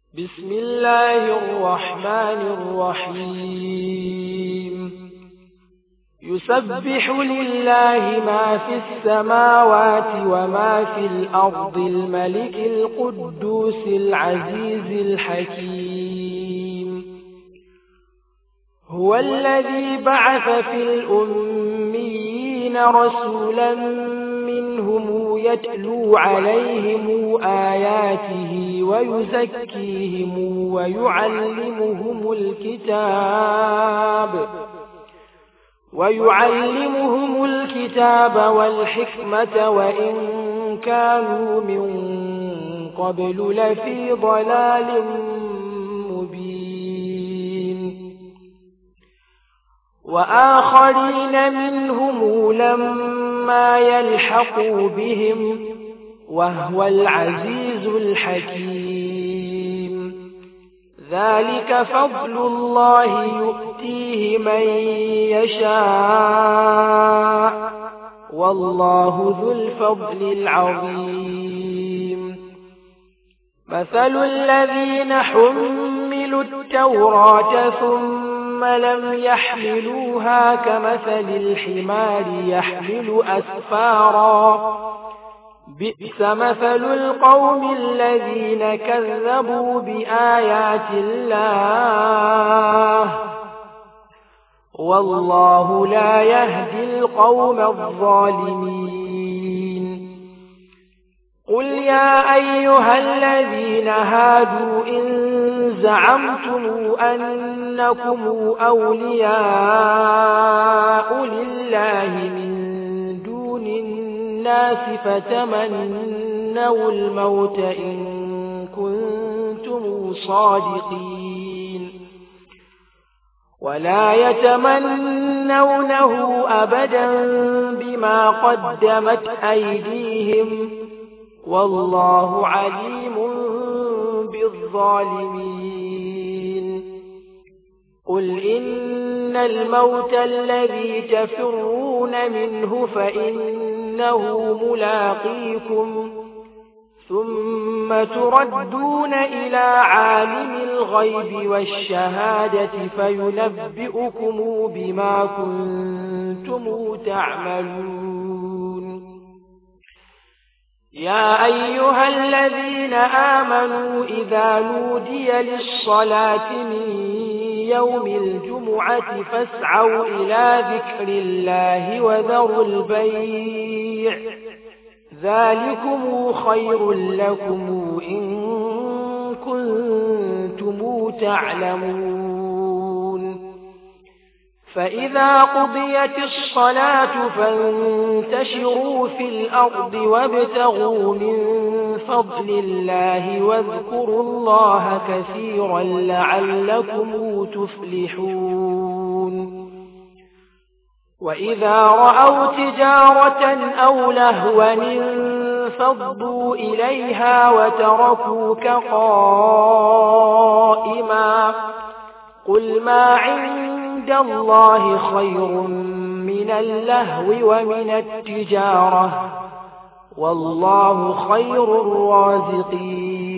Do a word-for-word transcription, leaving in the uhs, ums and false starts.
بسم الله الرحمن الرحيم يسبح لله ما في السماوات وما في الأرض الملك القدوس العزيز الحكيم هو الذي بعث في الأميين رسولا منهم يتلو عليهم آياته ويزكيهم ويعلمهم الكتاب ويعلمهم الكتاب والحكمة وإن كانوا من قبل لفي ضلال مبين وآخرين منهم لما يلحقوا بهم وهو العزيز الحكيم ذلك فضل الله يؤتيه من يشاء والله ذو الفضل العظيم مثل الذين حملوا التوراة ثم لم يحملوها كمثل الحمار يحمل أسفارا بئس مثل القوم الذين كذبوا بآيات الله والله لا يهدي القوم الظالمين قل يا أيها الذين هادوا إن زعمتم أنكم أولياء لله من دون الناس فتمنوا الموت إن كنتم صادقين ولا يتمنونه أبدا بما قدمت أيديهم والله عليم بالظالمين قل إن الموت الذي تفرون منه فإنه ملاقيكم ثم تردون إلى عالم الغيب والشهادة فينبئكم بما كنتم تعملون يا أيها الذين آمنوا إذا نودي للصلاة من يوم الجمعة فاسعوا إلى ذكر الله وذروا البيع ذلكم خير لكم إن كنتم تعلمون فإذا قضيت الصلاة فانتشروا في الأرض وابتغوا من فضل الله واذكروا الله كثيرا لعلكم تفلحون وإذا رأوا تجارة أو لهوا انفضوا إليها وتركوك قائما قل ما عند الله خير من اللهو ومن التجارة والله خير الرازقين